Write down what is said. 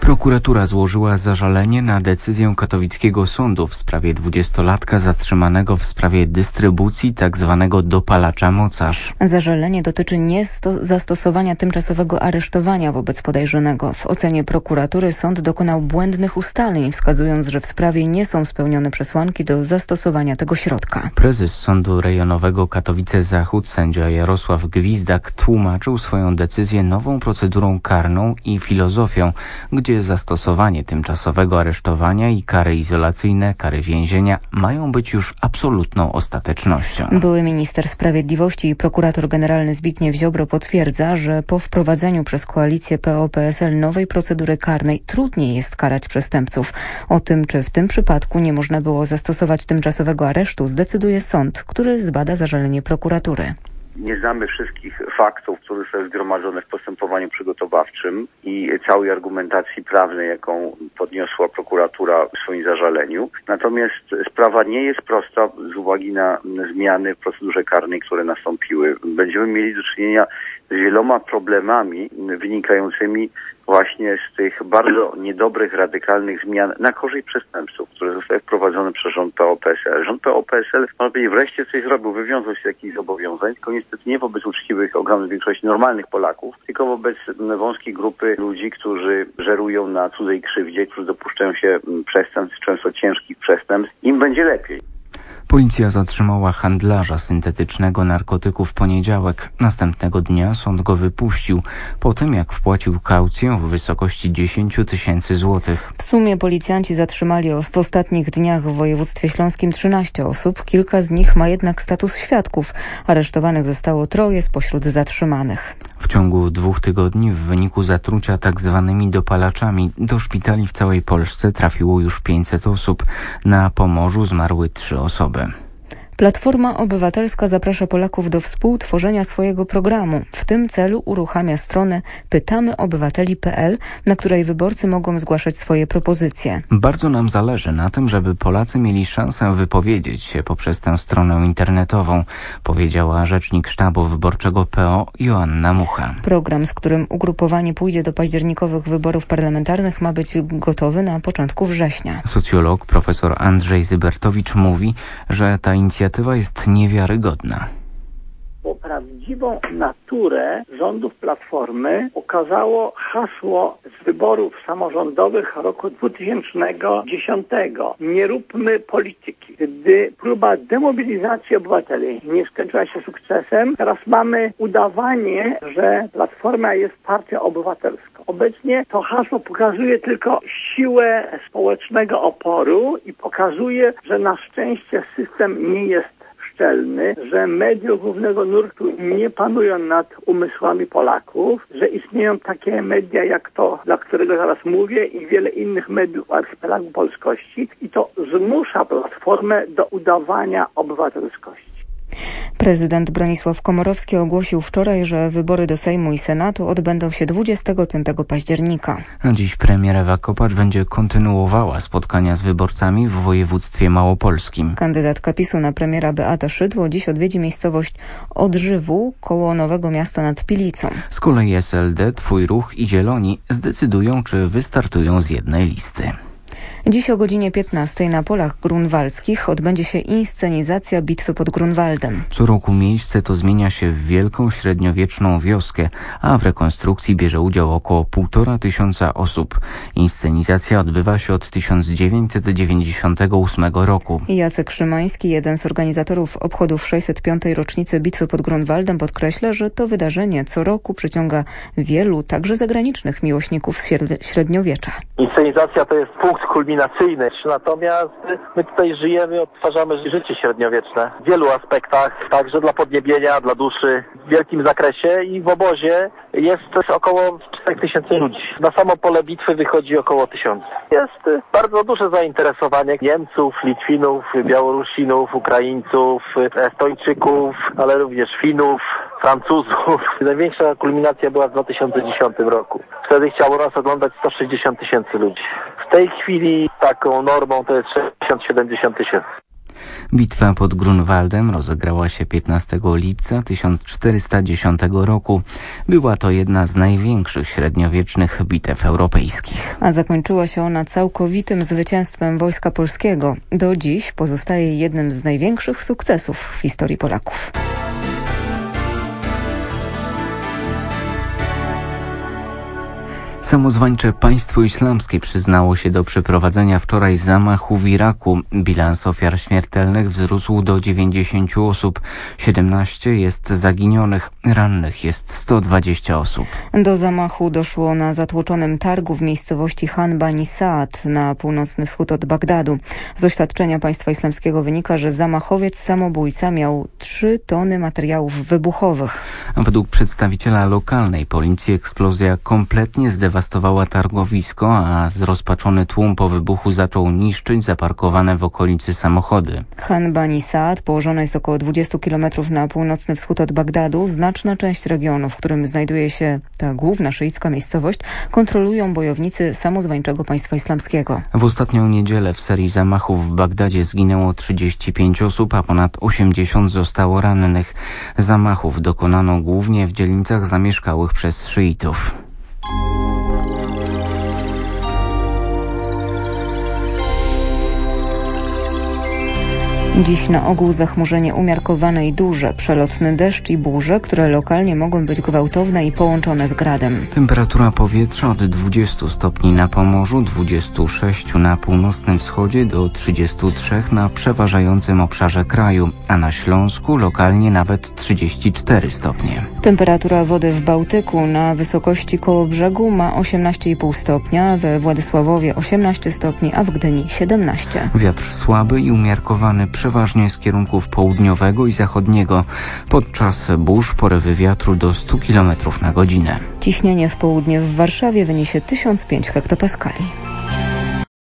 Prokuratura złożyła zażalenie na decyzję katowickiego sądu w sprawie 20-latka zatrzymanego w sprawie dystrybucji tzw. dopalacza mocarz. Zażalenie dotyczy zastosowania tymczasowego aresztowania wobec podejrzanego. W ocenie prokuratury sąd dokonał błędnych ustaleń, wskazując, że w sprawie nie są spełnione przesłanki do zastosowania tego środka. Prezes Sądu Rejonowego Katowice-Zachód, sędzia Jarosław Gwizdak, tłumaczył swoją decyzję nową procedurą karną i filozofią, gdzie zastosowanie tymczasowego aresztowania i kary izolacyjne, kary więzienia mają być już absolutną ostatecznością. Były minister sprawiedliwości i prokurator generalny Zbigniew Ziobro potwierdza, że po wprowadzeniu przez koalicję PO-PSL nowej procedury karnej trudniej jest karać przestępców. O tym, czy w tym przypadku nie można było zastosować tymczasowego aresztu, zdecyduje sąd, który zbada zażalenie prokuratury. Nie znamy wszystkich faktów, które są zgromadzone w postępowaniu przygotowawczym i całej argumentacji prawnej, jaką podniosła prokuratura w swoim zażaleniu. Natomiast sprawa nie jest prosta z uwagi na zmiany w procedurze karnej, które nastąpiły. Będziemy mieli do czynienia z wieloma problemami wynikającymi właśnie z tych bardzo niedobrych, radykalnych zmian na korzyść przestępców, które zostały wprowadzone przez rząd PO-PSL. Rząd PO-PSL wreszcie coś zrobił, wywiązał się z jakichś zobowiązań, tylko niestety nie wobec uczciwych, ogromnej większości normalnych Polaków, tylko wobec wąskiej grupy ludzi, którzy żerują na cudzej krzywdzie, którzy dopuszczają się przestępstw, często ciężkich przestępstw. Im będzie lepiej. Policja zatrzymała handlarza syntetycznego narkotyku w poniedziałek. Następnego dnia sąd go wypuścił, po tym jak wpłacił kaucję w wysokości 10 000 złotych. W sumie policjanci zatrzymali w ostatnich dniach w województwie śląskim 13 osób. Kilka z nich ma jednak status świadków. Aresztowanych zostało 3 spośród zatrzymanych. W ciągu 2 tygodni w wyniku zatrucia tzw. dopalaczami do szpitali w całej Polsce trafiło już 500 osób. Na Pomorzu zmarły 3 osoby. Platforma Obywatelska zaprasza Polaków do współtworzenia swojego programu. W tym celu uruchamia stronę pytamyobywateli.pl, na której wyborcy mogą zgłaszać swoje propozycje. Bardzo nam zależy na tym, żeby Polacy mieli szansę wypowiedzieć się poprzez tę stronę internetową, powiedziała rzecznik sztabu wyborczego PO Joanna Mucha. Program, z którym ugrupowanie pójdzie do październikowych wyborów parlamentarnych, ma być gotowy na początku września. Socjolog profesor Andrzej Zybertowicz mówi, że ta inicjatywa jest niewiarygodna. Bo prawdziwą naturę rządów Platformy okazało hasło z wyborów samorządowych roku 2010. Nie róbmy polityki. Gdy próba demobilizacji obywateli nie skończyła się sukcesem, teraz mamy udawanie, że Platforma jest partią obywatelską. Obecnie to hasło pokazuje tylko siłę społecznego oporu i pokazuje, że na szczęście system nie jest szczelny, że media głównego nurtu nie panują nad umysłami Polaków, że istnieją takie media jak to, dla którego zaraz mówię, i wiele innych mediów w archipelagu polskości, i to zmusza Platformę do udawania obywatelskości. Prezydent Bronisław Komorowski ogłosił wczoraj, że wybory do Sejmu i Senatu odbędą się 25 października. A dziś premier Ewa Kopacz będzie kontynuowała spotkania z wyborcami w województwie małopolskim. Kandydatka PiS-u na premiera Beata Szydło dziś odwiedzi miejscowość Odrzywół koło Nowego Miasta nad Pilicą. Z kolei SLD, Twój Ruch i Zieloni zdecydują, czy wystartują z jednej listy. Dziś o godzinie 15 na Polach Grunwaldzkich odbędzie się inscenizacja bitwy pod Grunwaldem. Co roku miejsce to zmienia się w wielką średniowieczną wioskę, a w rekonstrukcji bierze udział około 1500 osób. Inscenizacja odbywa się od 1998 roku. Jacek Szymański, jeden z organizatorów obchodów 605. rocznicy bitwy pod Grunwaldem, podkreśla, że to wydarzenie co roku przyciąga wielu, także zagranicznych miłośników średniowiecza. Inscenizacja to jest punkt kulminacyjny, natomiast my tutaj żyjemy, odtwarzamy życie średniowieczne w wielu aspektach, także dla podniebienia, dla duszy, w wielkim zakresie, i w obozie jest około 4000 ludzi. Na samo pole bitwy wychodzi około 1000. Jest bardzo duże zainteresowanie Niemców, Litwinów, Białorusinów, Ukraińców, Estończyków, ale również Finów, Francuzów. Największa kulminacja była w 2010 roku. Wtedy chciało nas oglądać 160 000 ludzi. W tej chwili taką normą to jest 60-70 000. Bitwa pod Grunwaldem rozegrała się 15 lipca 1410 roku. Była to jedna z największych średniowiecznych bitew europejskich. A zakończyła się ona całkowitym zwycięstwem Wojska Polskiego. Do dziś pozostaje jednym z największych sukcesów w historii Polaków. Samozwańcze Państwo Islamskie przyznało się do przeprowadzenia wczoraj zamachu w Iraku. Bilans ofiar śmiertelnych wzrósł do 90 osób. 17 jest zaginionych, rannych jest 120 osób. Do zamachu doszło na zatłoczonym targu w miejscowości Han Bani Saad na północny wschód od Bagdadu. Z oświadczenia Państwa Islamskiego wynika, że zamachowiec samobójca miał 3 tony materiałów wybuchowych. A według przedstawiciela lokalnej policji eksplozja kompletnie zdewastowała targowisko, a zrozpaczony tłum po wybuchu zaczął niszczyć zaparkowane w okolicy samochody. Han Bani Saad położona jest około 20 km na północny wschód od Bagdadu. Znaczna część regionu, w którym znajduje się ta główna szyicka miejscowość, kontrolują bojownicy samozwańczego Państwa Islamskiego. W ostatnią niedzielę w serii zamachów w Bagdadzie zginęło 35 osób, a ponad 80 zostało rannych. Zamachów dokonano głównie w dzielnicach zamieszkałych przez szyitów. Dziś na ogół zachmurzenie umiarkowane i duże, przelotny deszcz i burze, które lokalnie mogą być gwałtowne i połączone z gradem. Temperatura powietrza od 20 stopni na Pomorzu, 26 na północnym wschodzie do 33 na przeważającym obszarze kraju, a na Śląsku lokalnie nawet 34 stopnie. Temperatura wody w Bałtyku na wysokości koło brzegu ma 18,5 stopnia, we Władysławowie 18 stopni, a w Gdyni 17. Wiatr słaby i umiarkowany przeważnie z kierunków południowego i zachodniego. Podczas burz porywy wiatru do 100 km na godzinę. Ciśnienie w południe w Warszawie wyniesie 1005 hektopaskali.